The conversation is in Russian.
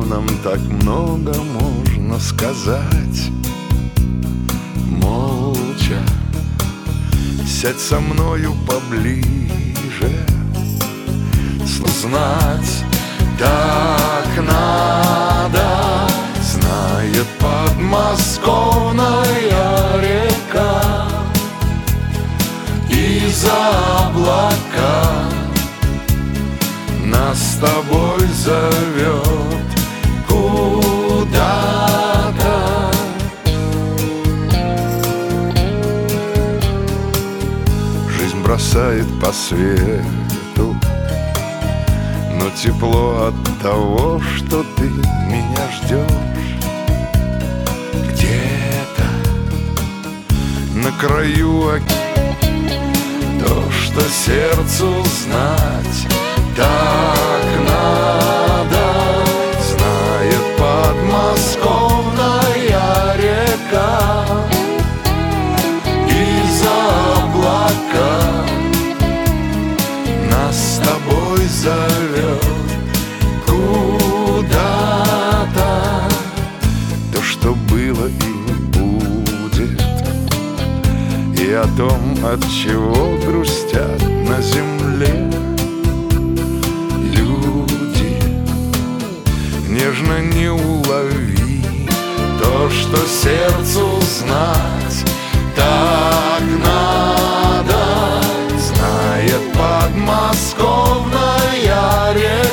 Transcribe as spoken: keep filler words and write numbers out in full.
нам так много можно сказать. Молча сядь со мною поближе, знать так надо, знает подмосковная река. Из-за облака нас с тобой зовет куда-то. Жизнь бросает по свету, но тепло от того, что ты меня ждешь. Где-то на краю океана то, что сердцу знать так надо, знает подмосковная река. Из-за облака нас с тобой зовет куда-то. То, что было и будет, и о том, от чего грустят на земле люди. Нежно не улови то, что сердцу знать так надо, знает подмосковная река.